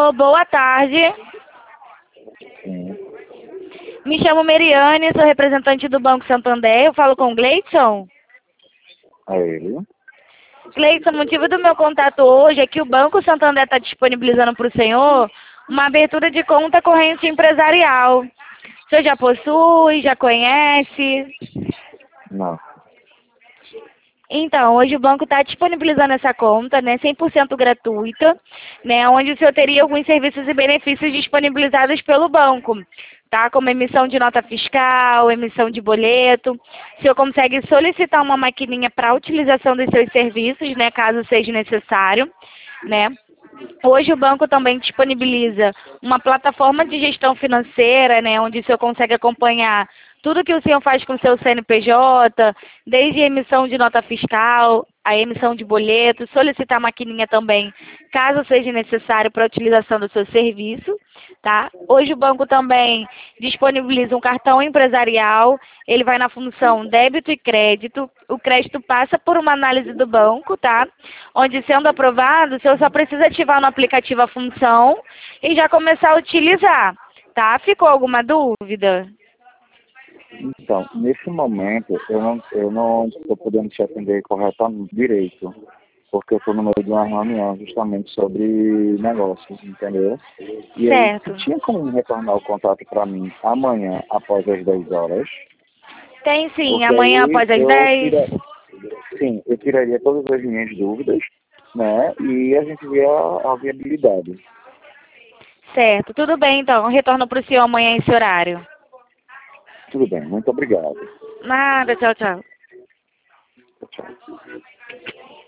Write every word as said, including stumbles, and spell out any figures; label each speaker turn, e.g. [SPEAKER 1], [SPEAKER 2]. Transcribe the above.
[SPEAKER 1] Alô, boa tarde.
[SPEAKER 2] Sim,
[SPEAKER 1] Me chamo Meriane, sou representante do Banco Santander. Eu falo com o Gleidson.
[SPEAKER 2] é ele.
[SPEAKER 1] Gleidson, o motivo do meu contato hoje é que o Banco Santander está disponibilizando para o senhor uma abertura de conta corrente empresarial. O senhor já possui, já conhece?
[SPEAKER 2] Não.
[SPEAKER 1] Então, hoje o banco está disponibilizando essa conta, né, cem por cento gratuita, né, onde o senhor teria alguns serviços e benefícios disponibilizados pelo banco, tá? Como emissão de nota fiscal, emissão de boleto. O senhor consegue solicitar uma maquininha para a utilização dos seus serviços, né, caso seja necessário, né? Hoje o banco também disponibiliza uma plataforma de gestão financeira, né, onde o senhor consegue acompanhar tudo que o senhor faz com o seu C N P J, desde a emissão de nota fiscal, a emissão de boleto, solicitar a maquininha também, caso seja necessário para a utilização do seu serviço, tá? Hoje o banco também disponibiliza um cartão empresarial, ele vai na função débito e crédito, o crédito passa por uma análise do banco, tá? Onde, sendo aprovado, o senhor só precisa ativar no aplicativo a função e já começar a utilizar, tá? Ficou alguma dúvida?
[SPEAKER 2] Então, nesse momento, eu não eu não estou podendo te atender corretamente direito, porque eu estou no meio de uma reunião justamente sobre negócios, entendeu? E aí,
[SPEAKER 1] Certo.
[SPEAKER 2] você tinha como retornar o contato para mim amanhã, após as dez horas?
[SPEAKER 1] Tem sim,
[SPEAKER 2] Porque
[SPEAKER 1] amanhã
[SPEAKER 2] aí
[SPEAKER 1] após as
[SPEAKER 2] eu
[SPEAKER 1] dez.
[SPEAKER 2] tira... sim, eu tiraria todas as minhas dúvidas, né? E a gente vê a, a viabilidade.
[SPEAKER 1] Certo, tudo bem então, eu retorno para o senhor amanhã esse horário.
[SPEAKER 2] Tudo bem, muito obrigado.
[SPEAKER 1] Nada, tchau, tchau.
[SPEAKER 2] Tchau.